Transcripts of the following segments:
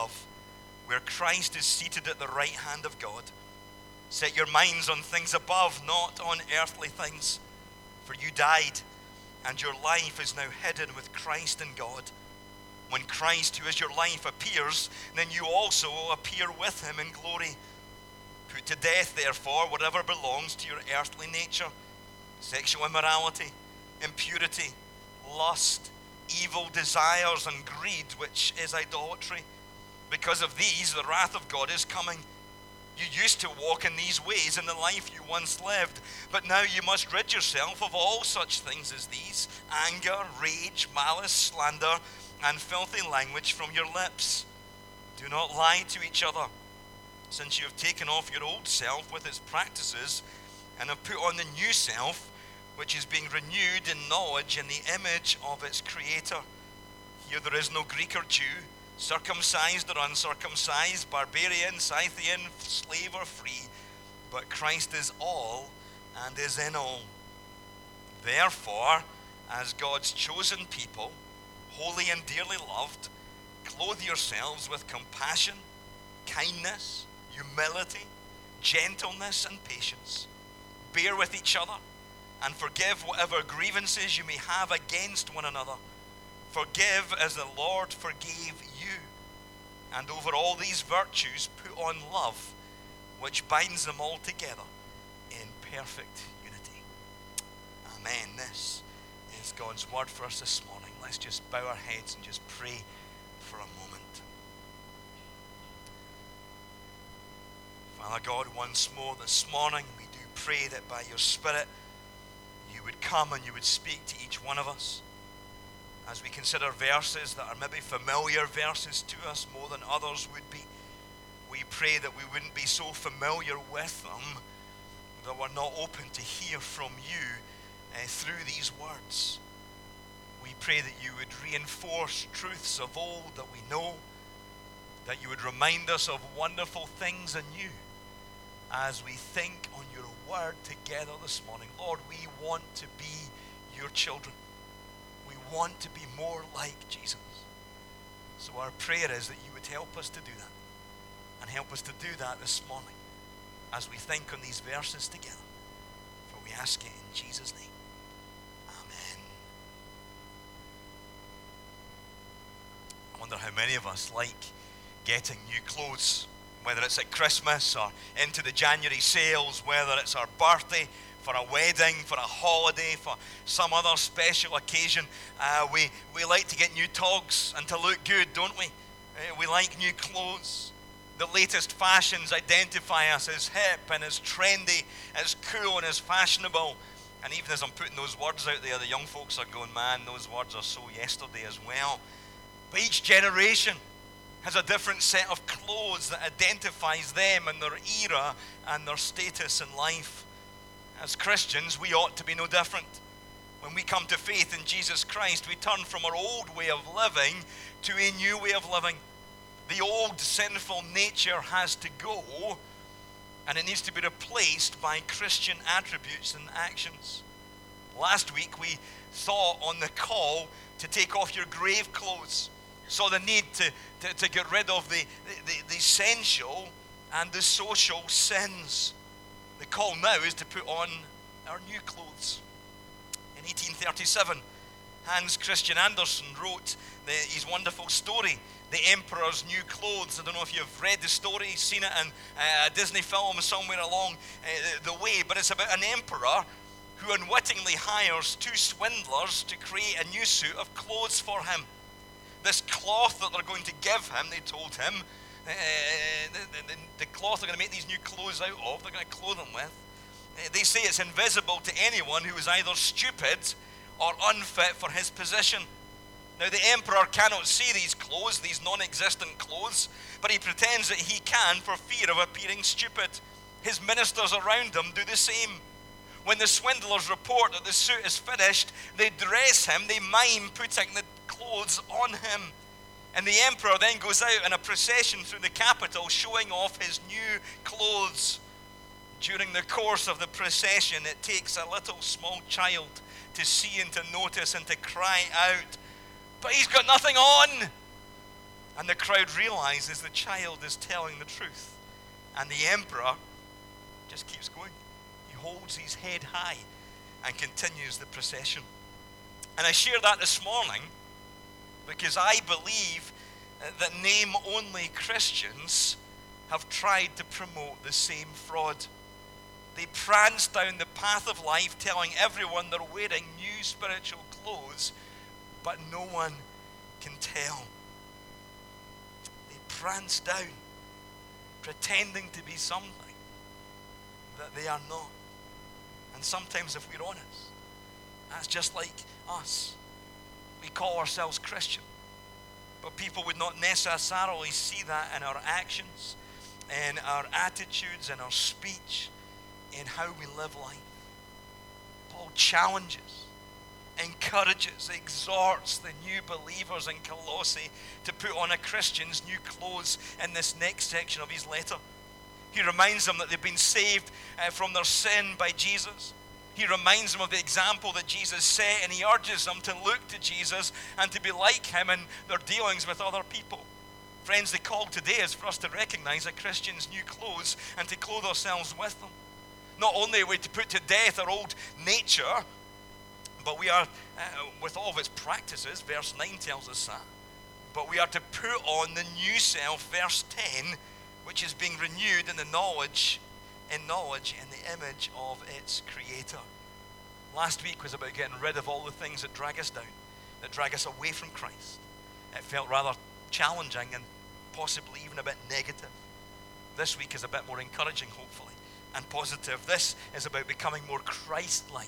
above, where Christ is seated at the right hand of God. Set your minds on things above, not on earthly things. For you died, and your life is now hidden with Christ in God. When Christ, who is your life, appears, then you also will appear with him in glory. Put to death, therefore, whatever belongs to your earthly nature: sexual immorality, impurity, lust, evil desires, and greed, which is idolatry. Because of these, the wrath of God is coming. You used to walk in these ways in the life you once lived, but now you must rid yourself of all such things as these: anger, rage, malice, slander, and filthy language from your lips. Do not lie to each other, since you have taken off your old self with its practices and have put on the new self, which is being renewed in knowledge in the image of its creator. Here there is no Greek or Jew, circumcised or uncircumcised, barbarian, Scythian, slave or free, but Christ is all and is in all. Therefore, as God's chosen people, holy and dearly loved, clothe yourselves with compassion, kindness, humility, gentleness, and patience. Bear with each other, and forgive whatever grievances you may have against one another. Forgive as the Lord forgave you. And over all these virtues put on love, which binds them all together in perfect unity. Amen. This is God's word for us this morning. Let's just bow our heads and just pray for a moment. Father God, once more this morning, we do pray that by your Spirit, you would come and you would speak to each one of us. As we consider verses that are maybe familiar verses to us more than others would be, we pray that we wouldn't be so familiar with them that we're not open to hear from you through these words. We pray that you would reinforce truths of old that we know, that you would remind us of wonderful things anew as we think on your word together this morning. Lord, we want to be your children. We want to be more like Jesus. So our prayer is that you would help us to do that, and help us to do that this morning as we think on these verses together. For we ask it in Jesus' name. Amen. I wonder how many of us like getting new clothes, whether it's at Christmas or into the January sales, whether it's our birthday, for a wedding, for a holiday, for some other special occasion. We like to get new togs and to look good, don't we? We like new clothes. The latest fashions identify us as hip and as trendy, as cool and as fashionable. And even as I'm putting those words out there, the young folks are going, man, those words are so yesterday as well. But each generation has a different set of clothes that identifies them and their era and their status in life. As Christians, we ought to be no different. When we come to faith in Jesus Christ, we turn from our old way of living to a new way of living. The old sinful nature has to go, and it needs to be replaced by Christian attributes and actions. Last week, we saw on the call to take off your grave clothes. Saw the need to get rid of the sensual and the social sins. The call now is to put on our new clothes. In 1837, Hans Christian Andersen wrote his wonderful story, The Emperor's New Clothes. I don't know if you've read the story, seen it in a Disney film somewhere along the way, but it's about an emperor who unwittingly hires two swindlers to create a new suit of clothes for him. This cloth that they're going to give him, they told him, the cloth they're going to make these new clothes out of, they're going to clothe him with. They say it's invisible to anyone who is either stupid or unfit for his position. Now the emperor cannot see these clothes, these non-existent clothes, but he pretends that he can for fear of appearing stupid. His ministers around him do the same. When the swindlers report that the suit is finished, they dress him, they mime putting the clothes on him. And the emperor then goes out in a procession through the capital showing off his new clothes. During the course of the procession, it takes a little small child to see and to notice and to cry out, "But he's got nothing on!" And the crowd realizes the child is telling the truth. And the emperor just keeps going. He holds his head high and continues the procession. And I share that this morning because I believe that name-only Christians have tried to promote the same fraud. They prance down the path of life telling everyone they're wearing new spiritual clothes, but no one can tell. They prance down, pretending to be something that they are not. And sometimes, if we're honest, that's just like us. We call ourselves Christian, but people would not necessarily see that in our actions, in our attitudes, in our speech, in how we live life. Paul challenges, encourages, exhorts the new believers in Colossae to put on a Christian's new clothes in this next section of his letter. He reminds them that they've been saved from their sin by Jesus. He reminds them of the example that Jesus set, and he urges them to look to Jesus and to be like him in their dealings with other people. Friends, the call today is for us to recognize a Christian's new clothes and to clothe ourselves with them. Not only are we to put to death our old nature, but we are, with all of its practices, verse 9 tells us that, but we are to put on the new self, verse 10, which is being renewed in knowledge in the image of its creator. Last week was about getting rid of all the things that drag us down, that drag us away from Christ. It felt rather challenging and possibly even a bit negative. This week is a bit more encouraging, hopefully, and positive. This is about becoming more Christ-like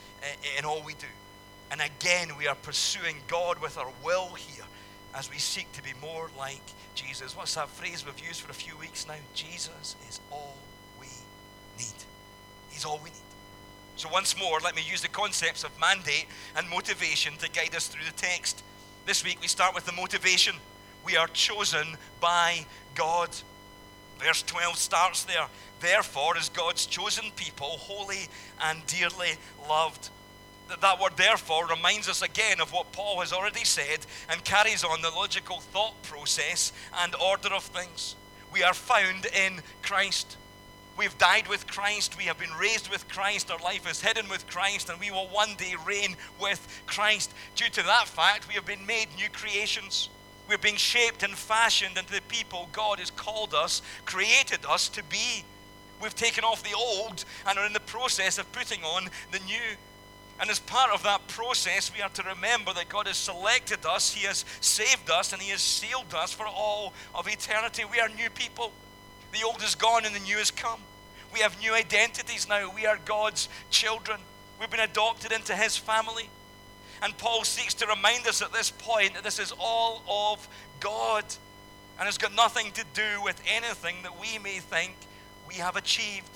in all we do. And again, we are pursuing God with our will here as we seek to be more like Jesus. What's that phrase we've used for a few weeks now? Jesus is all we need. He's all we need. So once more, let me use the concepts of mandate and motivation to guide us through the text. This week we start with the motivation. We are chosen by God. Verse 12 starts there. Therefore, as God's chosen people, holy and dearly loved. That word therefore reminds us again of what Paul has already said and carries on the logical thought process and order of things. We are found in Christ. We've died with Christ. We have been raised with Christ. Our life is hidden with Christ, and we will one day reign with Christ. Due to that fact, we have been made new creations. We're being shaped and fashioned into the people God has called us, created us to be. We've taken off the old and are in the process of putting on the new. And as part of that process, we are to remember that God has selected us, He has saved us, and He has sealed us for all of eternity. We are new people. The old is gone and the new has come. We have new identities now. We are God's children. We've been adopted into His family. And Paul seeks to remind us at this point that this is all of God and has got nothing to do with anything that we may think we have achieved.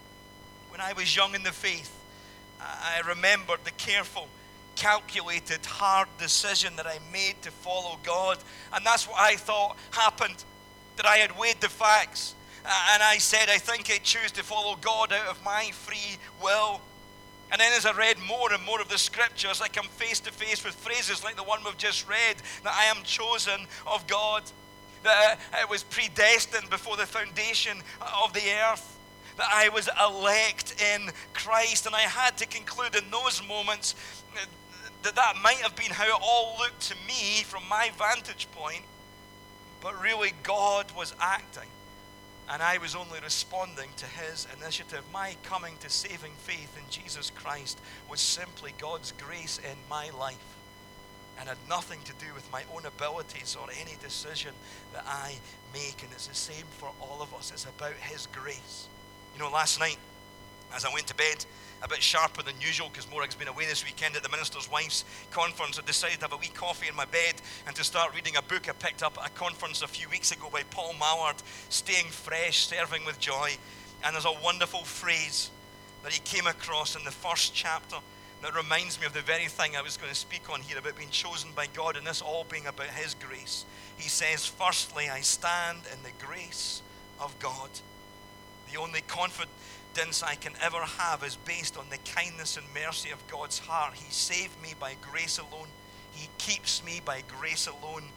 When I was young in the faith, I remembered the careful, calculated, hard decision that I made to follow God. And that's what I thought happened, that I had weighed the facts. And I said, I think I choose to follow God out of my free will. And then as I read more and more of the scriptures, I come face to face with phrases like the one we've just read, that I am chosen of God, that it was predestined before the foundation of the earth, that I was elect in Christ. And I had to conclude in those moments that that might have been how it all looked to me from my vantage point, but really God was acting, and I was only responding to His initiative. My coming to saving faith in Jesus Christ was simply God's grace in my life, and had nothing to do with my own abilities or any decision that I make. And it's the same for all of us. It's about His grace. You know, last night, as I went to bed, a bit sharper than usual, because Morag's been away this weekend at the Minister's Wife's Conference, I decided to have a wee coffee in my bed and to start reading a book I picked up at a conference a few weeks ago by Paul Mallard, Staying Fresh, Serving with Joy. And there's a wonderful phrase that he came across in the first chapter that reminds me of the very thing I was going to speak on here about being chosen by God, and this all being about His grace. He says, firstly, I stand in the grace of God. The only confidence I can ever have is based on the kindness and mercy of God's heart. He saved me by grace alone. He keeps me by grace alone.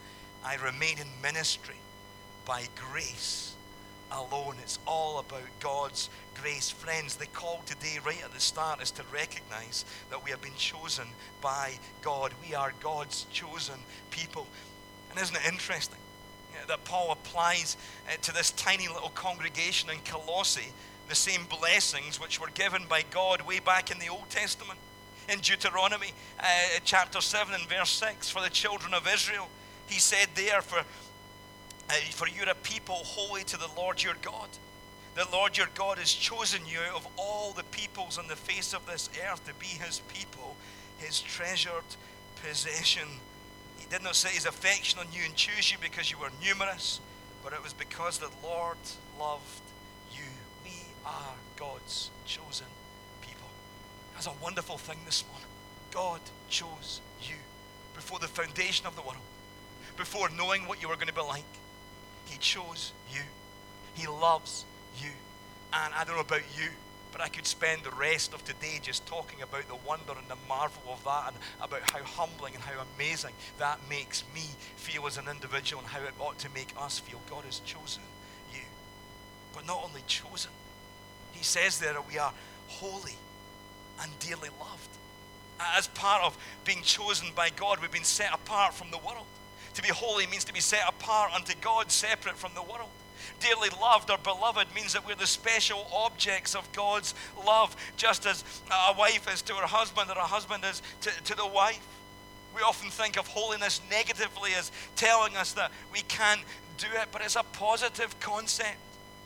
I remain in ministry by grace alone. It's all about God's grace. Friends, the call today right at the start is to recognize that we have been chosen by God. We are God's chosen people. And isn't it interesting that Paul applies to this tiny little congregation in Colossae the same blessings which were given by God way back in the Old Testament? In Deuteronomy chapter 7 and verse 6, for the children of Israel, he said there, for you're a people holy to the Lord your God. The Lord your God has chosen you out of all the peoples on the face of this earth to be his people, his treasured possession. He did not set his affection on you and choose you because you were numerous, but it was because the Lord loved you. We are God's chosen people. That's a wonderful thing this morning. God chose you before the foundation of the world, before knowing what you were going to be like. He chose you. He loves you. And I don't know about you, but I could spend the rest of today just talking about the wonder and the marvel of that, and about how humbling and how amazing that makes me feel as an individual, and how it ought to make us feel. God has chosen you. But not only chosen, he says there that we are holy and dearly loved. As part of being chosen by God, we've been set apart from the world. To be holy means to be set apart unto God, separate from the world. Dearly loved or beloved means that we're the special objects of God's love, just as a wife is to her husband, or a husband is to the wife. We often think of holiness negatively as telling us that we can't do it, but it's a positive concept.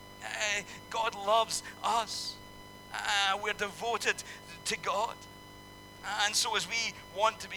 God loves us. We're devoted to God. And so as we want to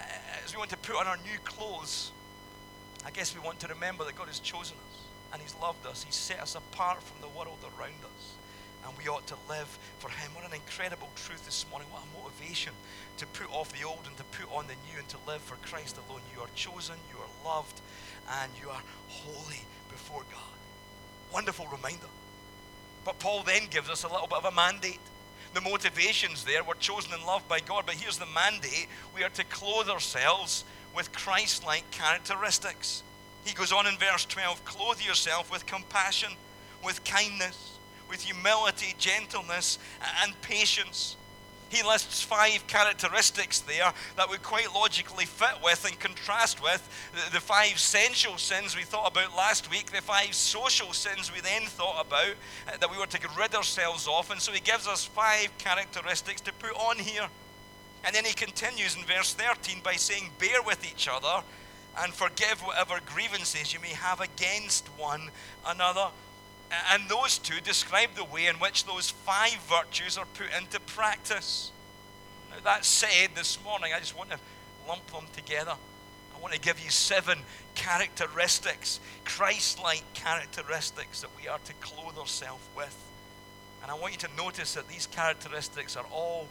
put on our new clothes, I guess we want to remember that God has chosen us and he's loved us. He's set us apart from the world around us, and we ought to live for him. What an incredible truth this morning. What a motivation to put off the old and to put on the new and to live for Christ alone. You are chosen, you are loved, and you are holy before God. Wonderful reminder. But Paul then gives us a little bit of a mandate. The motivations there, we're chosen and loved by God, but here's the mandate. We are to clothe ourselves with Christ-like characteristics. He goes on in verse 12, clothe yourself with compassion, with kindness, with humility, gentleness, and patience. He lists 5 characteristics there that would quite logically fit with and contrast with the 5 sensual sins we thought about last week, the 5 social sins we then thought about that we were to rid ourselves of. And so he gives us 5 characteristics to put on here. And then he continues in verse 13 by saying, bear with each other and forgive whatever grievances you may have against one another. And those two describe the way in which those 5 virtues are put into practice. Now, that said, this morning I just want to lump them together. I want to give you 7 characteristics, Christ-like characteristics that we are to clothe ourselves with. And I want you to notice that these characteristics are all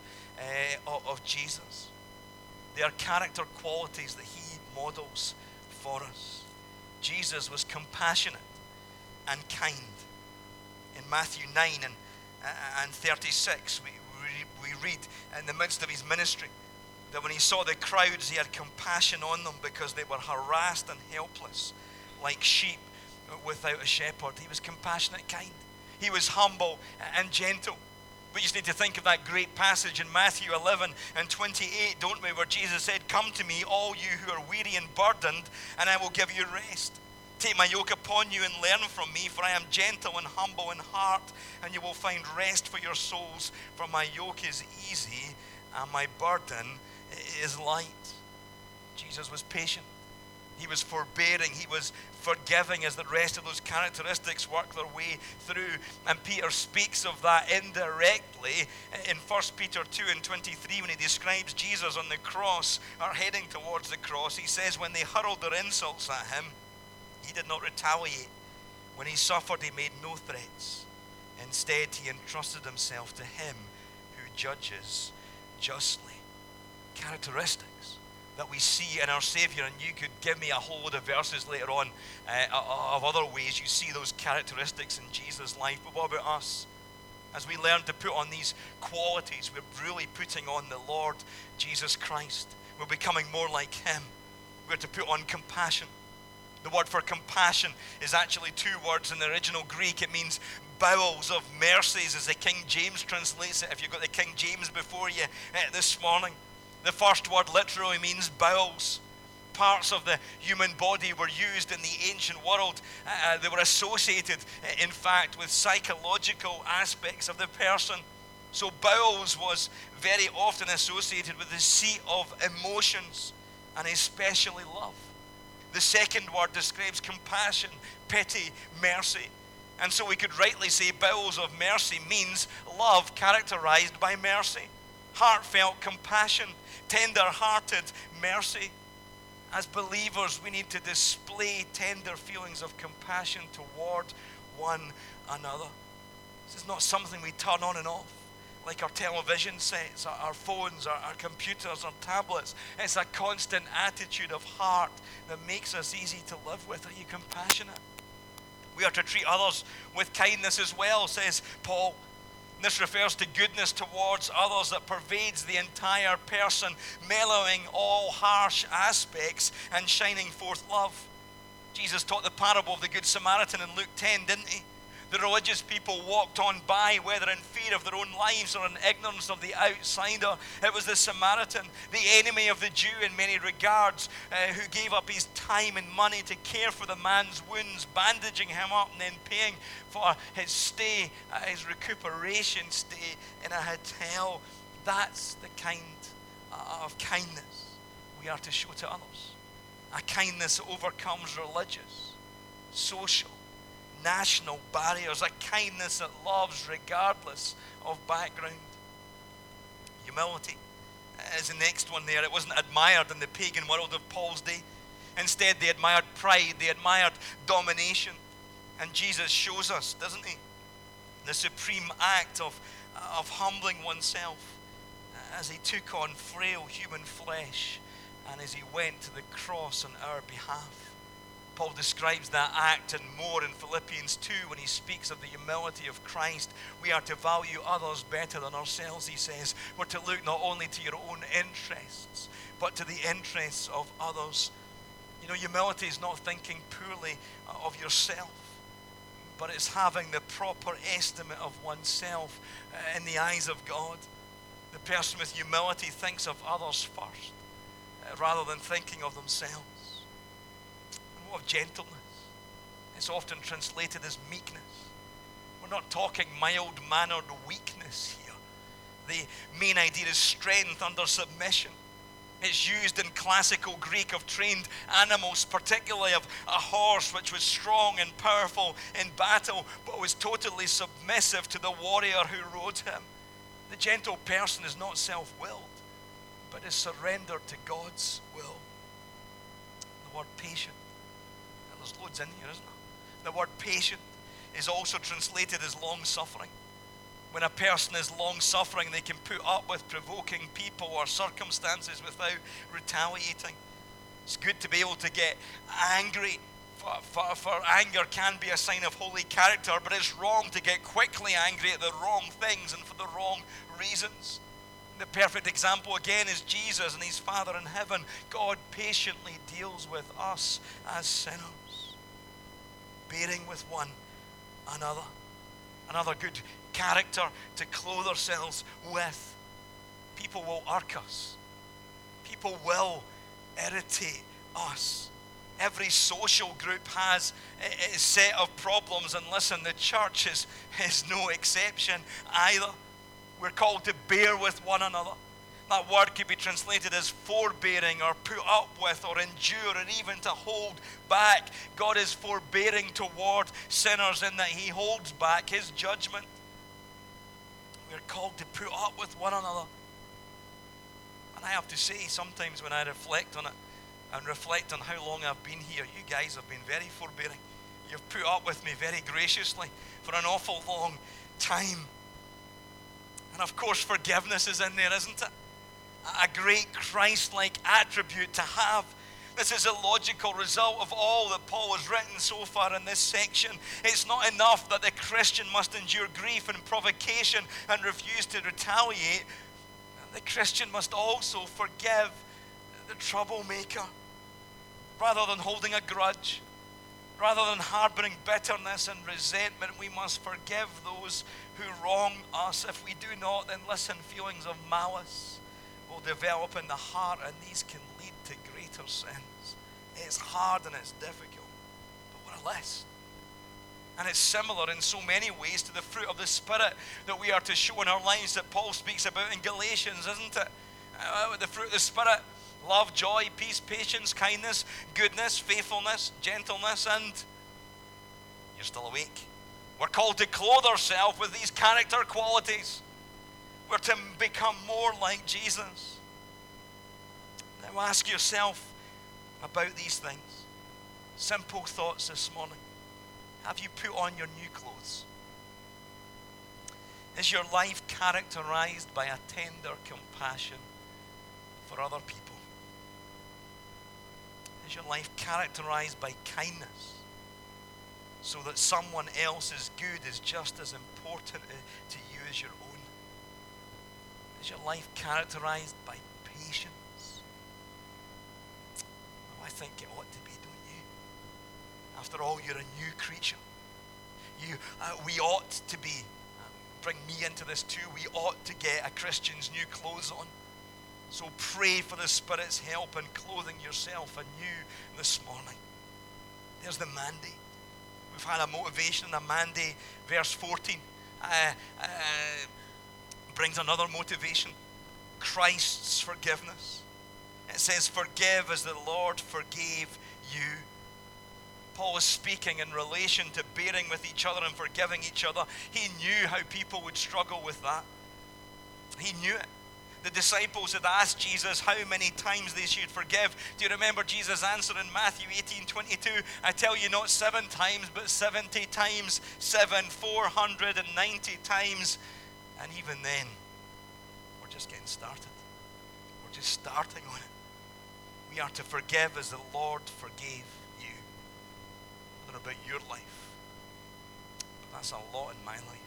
of Jesus. They are character qualities that he models for us. Jesus was compassionate and kind. In Matthew 9 and 36, we read in the midst of his ministry that when he saw the crowds, he had compassion on them because they were harassed and helpless, like sheep without a shepherd. He was compassionate, kind. He was humble and gentle. We just need to think of that great passage in Matthew 11 and 28, don't we, where Jesus said, come to me, all you who are weary and burdened, and I will give you rest. Take my yoke upon you and learn from me, for I am gentle and humble in heart, and you will find rest for your souls. For my yoke is easy and my burden is light. Jesus was patient. He was forbearing. He was forgiving as the rest of those characteristics work their way through. And Peter speaks of that indirectly in 1 Peter 2 and 23 when he describes Jesus on the cross, or heading towards the cross. He says, when they hurled their insults at him, he did not retaliate. When he suffered, he made no threats. Instead, he entrusted himself to him who judges justly. Characteristics that we see in our Savior, and you could give me a whole load of verses later on of other ways you see those characteristics in Jesus' life. But what about us? As we learn to put on these qualities, we're really putting on the Lord Jesus Christ. We're becoming more like him. We're to put on compassion. The word for compassion is actually two words in the original Greek. It means bowels of mercies, as the King James translates it, if you've got the King James before you this morning. The first word literally means bowels. Parts of the human body were used in the ancient world. They were associated, in fact, with psychological aspects of the person. So bowels was very often associated with the seat of emotions, and especially love. The second word describes compassion, pity, mercy. And so we could rightly say bowels of mercy means love characterized by mercy. Heartfelt compassion, tender-hearted mercy. As believers, we need to display tender feelings of compassion toward one another. This is not something we turn on and off, like our television sets, our phones, our computers, our tablets. It's a constant attitude of heart that makes us easy to live with. Are you compassionate? We are to treat others with kindness as well, says Paul. This refers to goodness towards others that pervades the entire person, mellowing all harsh aspects and shining forth love. Jesus taught the parable of the Good Samaritan in Luke 10, didn't he? The religious people walked on by, whether in fear of their own lives or in ignorance of the outsider. It was the Samaritan, the enemy of the Jew in many regards, who gave up his time and money to care for the man's wounds, bandaging him up and then paying for his stay, his recuperation stay in a hotel. That's the kind of kindness we are to show to others. A kindness that overcomes religious, social, national barriers, a kindness that loves regardless of background. Humility is the next one there. It wasn't admired in the pagan world of Paul's day. Instead, they admired pride, they admired domination. And Jesus shows us, doesn't he, the supreme act of humbling oneself as he took on frail human flesh and as he went to the cross on our behalf. Paul describes that act and more in Philippians 2 when he speaks of the humility of Christ. We are to value others better than ourselves, he says. We're to look not only to your own interests, but to the interests of others. You know, humility is not thinking poorly of yourself, but it's having the proper estimate of oneself in the eyes of God. The person with humility thinks of others first, rather than thinking of themselves. Of gentleness. It's often translated as meekness. We're not talking mild-mannered weakness here. The main idea is strength under submission. It's used in classical Greek of trained animals, particularly of a horse which was strong and powerful in battle, but was totally submissive to the warrior who rode him. The gentle person is not self-willed, but is surrendered to God's will. The word patient. There's loads in here, isn't there? The word patient is also translated as long-suffering. When a person is long-suffering, they can put up with provoking people or circumstances without retaliating. It's good to be able to get angry. For anger can be a sign of holy character, but it's wrong to get quickly angry at the wrong things and for the wrong reasons. The perfect example again is Jesus and his Father in heaven. God patiently deals with us as sinners, bearing with one another. Another good character to clothe ourselves with. People will irk us. People will irritate us. Every social group has a set of problems, and listen, the church is no exception either. We're called to bear with one another. That word could be translated as forbearing or put up with or endure or even to hold back. God is forbearing toward sinners in that he holds back his judgment. We're called to put up with one another. And I have to say, sometimes when I reflect on it and reflect on how long I've been here, you guys have been very forbearing. You've put up with me very graciously for an awful long time. And of course, forgiveness is in there, isn't it? A great Christ-like attribute to have. This is a logical result of all that Paul has written so far in this section. It's not enough that the Christian must endure grief and provocation and refuse to retaliate. The Christian must also forgive the troublemaker rather than holding a grudge. Rather than harboring bitterness and resentment, we must forgive those who wrong us. If we do not, then listen, feelings of malice will develop in the heart, and these can lead to greater sins. It's hard and it's difficult, but what a list. And it's similar in so many ways to the fruit of the Spirit that we are to show in our lives that Paul speaks about in Galatians, isn't it? The fruit of the Spirit: love, joy, peace, patience, kindness, goodness, faithfulness, gentleness, and you're still awake. We're called to clothe ourselves with these character qualities. We're to become more like Jesus. Now ask yourself about these things. Simple thoughts this morning. Have you put on your new clothes? Is your life characterized by a tender compassion for other people? Is your life characterized by kindness, so that someone else's good is just as important to you as your own? Is your life characterized by patience? Well, I think it ought to be, don't you? After all, you're a new creature. We ought to be, bring me into this too, we ought to get a Christian's new clothes on. So pray for the Spirit's help in clothing yourself anew this morning. There's the mandate. We've had a motivation and a mandate. Verse 14 brings another motivation: Christ's forgiveness. It says, forgive as the Lord forgave you. Paul is speaking in relation to bearing with each other and forgiving each other. He knew how people would struggle with that. He knew it. The disciples had asked Jesus how many times they should forgive. Do you remember Jesus' answer in Matthew 18:22? I tell you, not 7 times, but 70 times 7, 490 times. And even then, we're just getting started. We're just starting on it. We are to forgive as the Lord forgave you. I don't know about your life, but that's a lot in my life.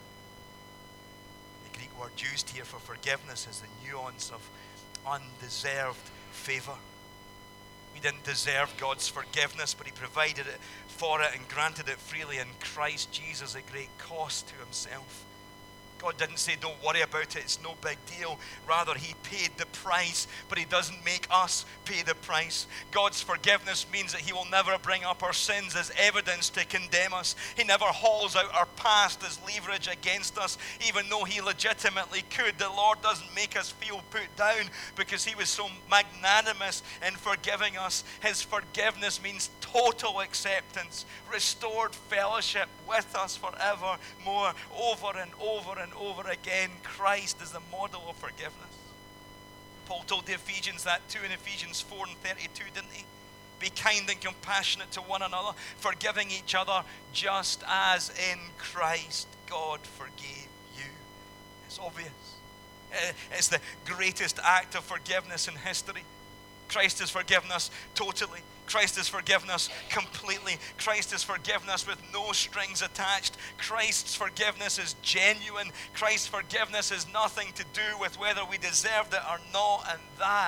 The Greek word used here for forgiveness is the nuance of undeserved favor. We didn't deserve God's forgiveness, but He provided it for it and granted it freely in Christ Jesus at great cost to Himself. God didn't say, don't worry about it, it's no big deal. Rather, He paid the price, but He doesn't make us pay the price. God's forgiveness means that He will never bring up our sins as evidence to condemn us. He never hauls out our past as leverage against us, even though He legitimately could. The Lord doesn't make us feel put down because He was so magnanimous in forgiving us. His forgiveness means total acceptance, restored fellowship with us forevermore, over and over and over again. Christ is the model of forgiveness. Paul told the Ephesians that too in Ephesians 4:32, didn't he? Be kind and compassionate to one another, forgiving each other, just as in Christ God forgave you. It's obvious. It's the greatest act of forgiveness in history. Christ has forgiven us totally. Christ has forgiven us completely. Christ has forgiven us with no strings attached. Christ's forgiveness is genuine. Christ's forgiveness has nothing to do with whether we deserved it or not. And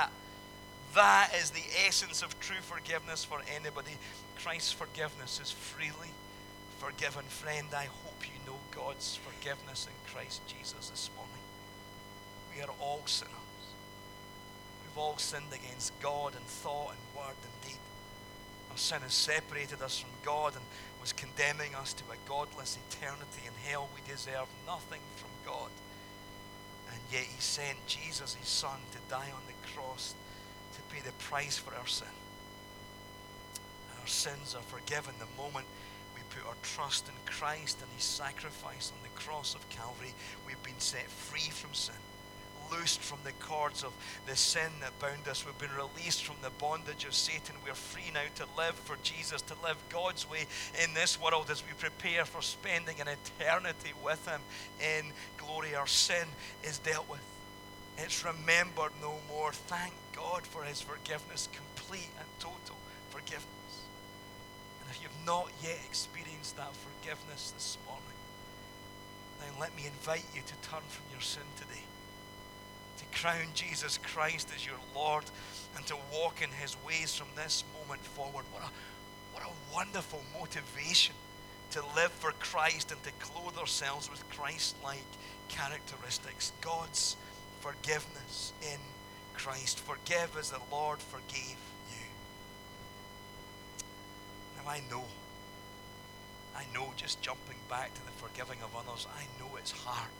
that is the essence of true forgiveness for anybody. Christ's forgiveness is freely forgiven. Friend, I hope you know God's forgiveness in Christ Jesus this morning. We are all sinners. We've all sinned against God in thought and word and deed. Our sin has separated us from God and was condemning us to a godless eternity in hell. We deserve nothing from God. And yet He sent Jesus, His Son, to die on the cross to pay the price for our sin. Our sins are forgiven the moment we put our trust in Christ and His sacrifice on the cross of Calvary. We've been set free from sin, loosed from the cords of the sin that bound us. We've been released from the bondage of Satan. We're free now to live for Jesus, to live God's way in this world as we prepare for spending an eternity with Him in glory. Our sin is dealt with. It's remembered no more. Thank God for His forgiveness, complete and total forgiveness. And if you've not yet experienced that forgiveness this morning, then let me invite you to turn from your sin today, to crown Jesus Christ as your Lord, and to walk in His ways from this moment forward. What a wonderful motivation to live for Christ and to clothe ourselves with Christ-like characteristics. God's forgiveness in Christ. Forgive as the Lord forgave you. Now I know just jumping back to the forgiving of others, I know it's hard.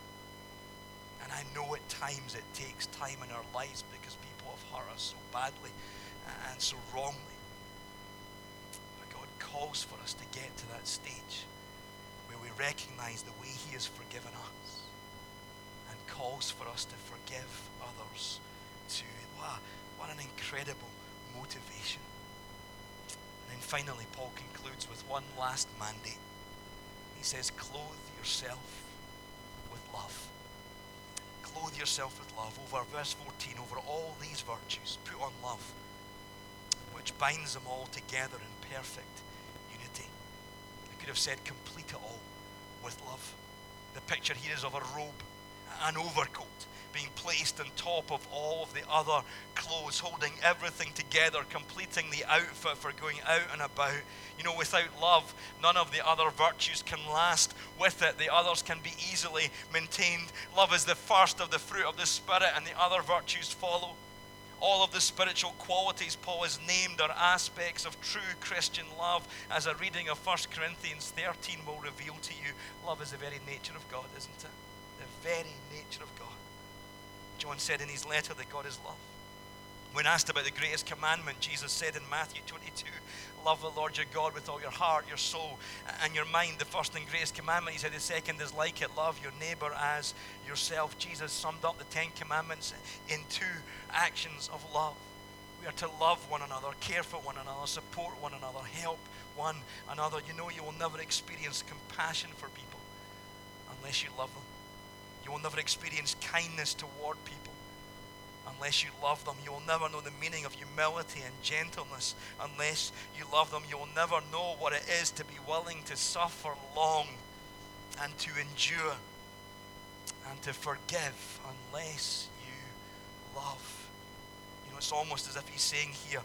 And I know at times it takes time in our lives because people have hurt us so badly and so wrongly. But God calls for us to get to that stage where we recognize the way He has forgiven us and calls for us to forgive others too. What an incredible motivation. And then finally, Paul concludes with one last mandate. He says, clothe yourself with love. Clothe yourself with love. Over verse 14, over all these virtues, put on love, which binds them all together in perfect unity. I could have said complete it all with love. The picture here is of a robe, an overcoat, being placed on top of all of the other clothes, holding everything together, completing the outfit for going out and about. You know, without love, none of the other virtues can last. With it, the others can be easily maintained. Love is the first of the fruit of the Spirit, and the other virtues follow. All of the spiritual qualities Paul has named are aspects of true Christian love, as a reading of 1 Corinthians 13 will reveal to you. Love is the very nature of God, isn't it? The very nature of God. John said in his letter that God is love. When asked about the greatest commandment, Jesus said in Matthew 22, love the Lord your God with all your heart, your soul, and your mind. The first and greatest commandment, he said, the second is like it, love your neighbor as yourself. Jesus summed up the 10 commandments in 2 actions of love. We are to love one another, care for one another, support one another, help one another. You know, you will never experience compassion for people unless you love them. You will never experience kindness toward people unless you love them. You will never know the meaning of humility and gentleness unless you love them. You will never know what it is to be willing to suffer long and to endure and to forgive unless you love. You know, it's almost as if he's saying here,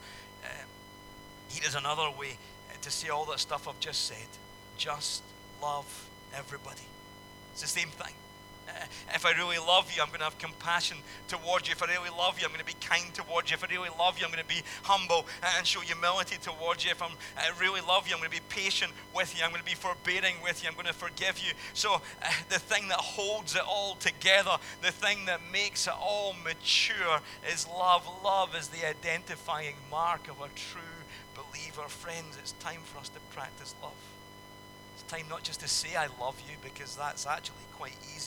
here's another way to say all that stuff I've just said. Just love everybody. It's the same thing. If I really love you, I'm going to have compassion towards you. If I really love you, I'm going to be kind towards you. If I really love you, I'm going to be humble and show humility towards you. If I really love you, I'm going to be patient with you. I'm going to be forbearing with you. I'm going to forgive you. So the thing that holds it all together, the thing that makes it all mature is love. Love is the identifying mark of a true believer. Friends, it's time for us to practice love. It's time not just to say I love you, because that's actually quite easy.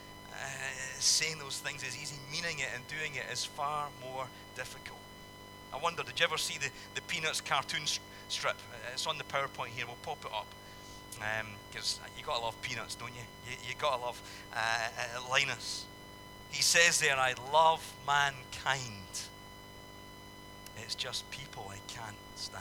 Saying those things is easy. Meaning it and doing it is far more difficult. I wonder, did you ever see the Peanuts cartoon strip? It's on the PowerPoint here. We'll pop it up. Because you got to love Peanuts, don't you? You got to love Linus. He says there, I love mankind. It's just people I can't stand.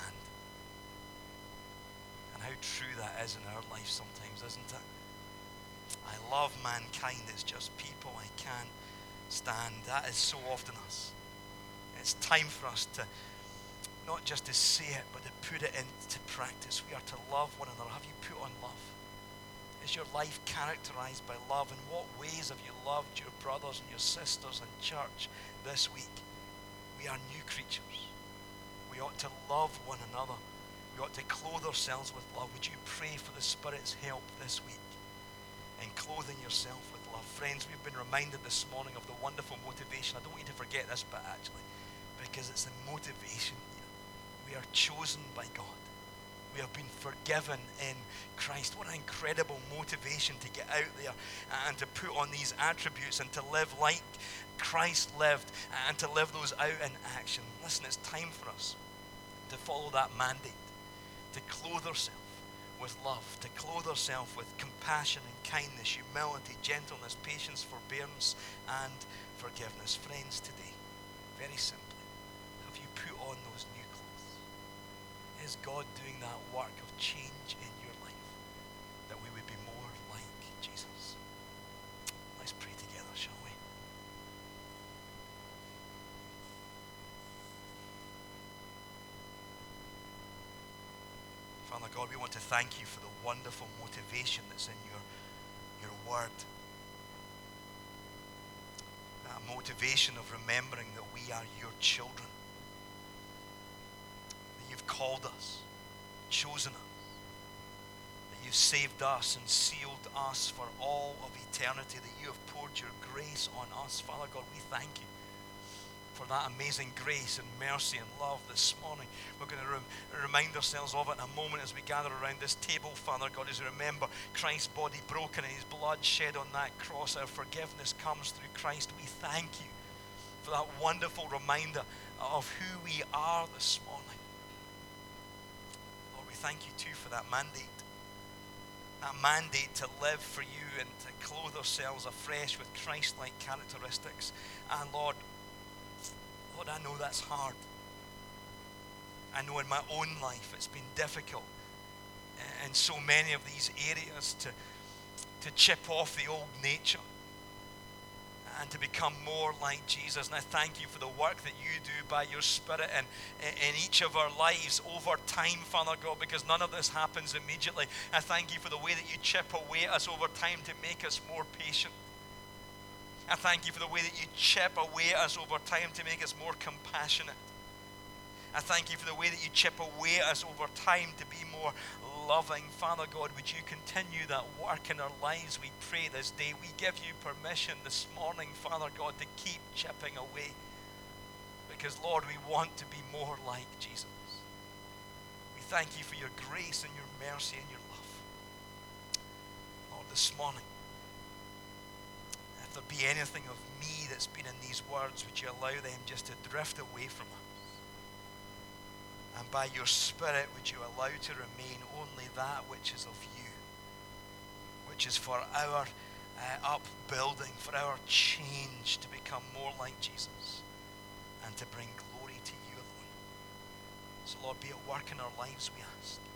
And how true that is in our life sometimes, isn't it? I love mankind, it's just people I can't stand. That is so often us. It's time for us to, not just to say it, but to put it into practice. We are to love one another. Have you put on love? Is your life characterized by love? In what ways have you loved your brothers and your sisters in church this week? We are new creatures. We ought to love one another. We ought to clothe ourselves with love. Would you pray for the Spirit's help this week in clothing yourself with love? Friends, we've been reminded this morning of the wonderful motivation. I don't want you to forget this bit, actually, because it's the motivation. We are chosen by God. We have been forgiven in Christ. What an incredible motivation to get out there and to put on these attributes and to live like Christ lived and to live those out in action. Listen, it's time for us to follow that mandate, to clothe ourselves with love, to clothe ourselves with compassion and kindness, humility, gentleness, patience, forbearance, and forgiveness. Friends, today, very simply, have you put on those new clothes? Is God doing that work of change in your life, that we would be more like Jesus? Let's pray together, shall we? Father God, we want to thank you for the wonderful motivation that's in your word. That motivation of remembering that we are your children. That you've called us, chosen us. That you've saved us and sealed us for all of eternity. That you have poured your grace on us. Father God, we thank you for that amazing grace and mercy and love this morning. We're going to remind ourselves of it in a moment as we gather around this table, Father God, as we remember Christ's body broken and his blood shed on that cross. Our forgiveness comes through Christ. We thank you for that wonderful reminder of who we are this morning. Lord, we thank you too for that mandate. That mandate to live for you and to clothe ourselves afresh with Christ-like characteristics. And Lord, I know that's hard. I know in my own life it's been difficult in so many of these areas to chip off the old nature and to become more like Jesus. And I thank you for the work that you do by your Spirit in each of our lives over time, Father God, because none of this happens immediately. I thank you for the way that you chip away at us over time to make us more patient. I thank you for the way that you chip away at us over time to make us more compassionate. I thank you for the way that you chip away at us over time to be more loving. Father God, would you continue that work in our lives, we pray this day. We give you permission this morning, Father God, to keep chipping away. Because, Lord, we want to be more like Jesus. We thank you for your grace and your mercy and your love. Lord, this morning, if there be anything of me that's been in these words, would you allow them just to drift away from us? And by your Spirit, would you allow to remain only that which is of you, which is for our upbuilding, for our change to become more like Jesus and to bring glory to you alone. So Lord, be at work in our lives, we ask.